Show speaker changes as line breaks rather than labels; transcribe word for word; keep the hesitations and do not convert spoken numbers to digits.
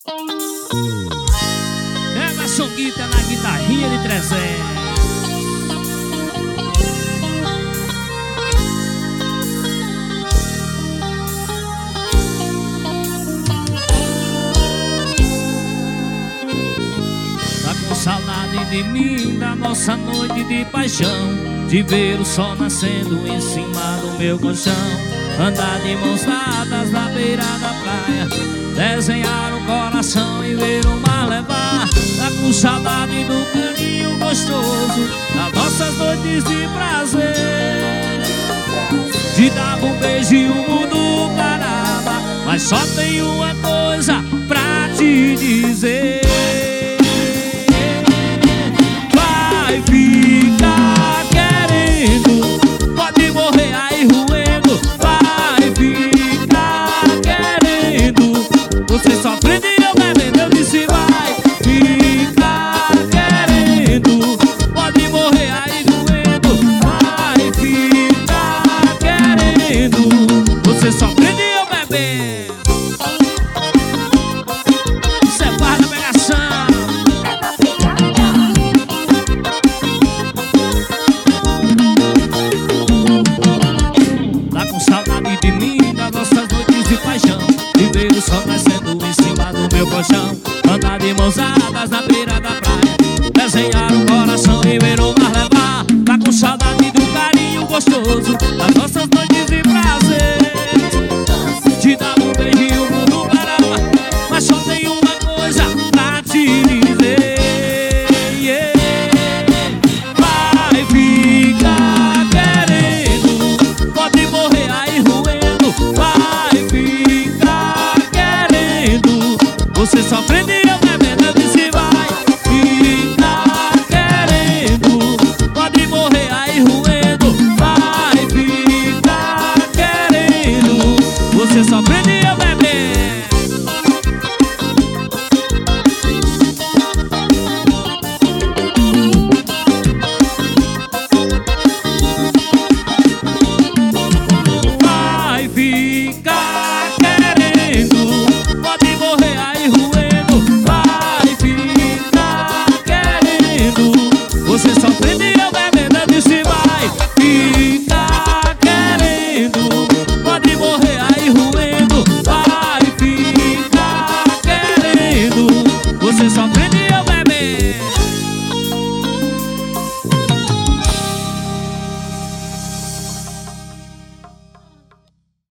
Emerson Guita na guitarrinha de trezentos. Tá com saudade de mim, da nossa noite de paixão, de ver o sol nascendo em cima do meu colchão, andar de mãos dadas na beira da praia, desenhar um coração e ver o mar levar. Tá com saudade do carinho gostoso, das nossas noites de prazer, de dar um beijo e o mundo parava. Mas só tem uma coisa pra te dizer: vai ficar querendo, pode morrer aí roendo. Vai ficar querendo, você só prende e eu bebendo. Eu disse vai ficar querendo, pode morrer aí doendo. Vai ficar querendo, você só prende e eu bebendo. Isso é barra da pegação. Tá com saudade de mim, das nossas noites de paixão, de ver o sol nascendo em cima do meu colchão, andar de mãos dadas na beira da praia, desenhar um coração e ver o mar levar. Tá com saudade do carinho gostoso, das nossas noites de prazer, te dar um beijo e o mundo parava. Mas só tem uma coisa pra te dizer: yeah. Vai ficar querendo, pode morrer aí roendo. Vai ficar querendo, você só prende e eu bebendo. Eu disse vai ficar querendo, pode morrer aí roendo. Vai ficar querendo, você só prende e eu bebendo. Vai ficar querendo,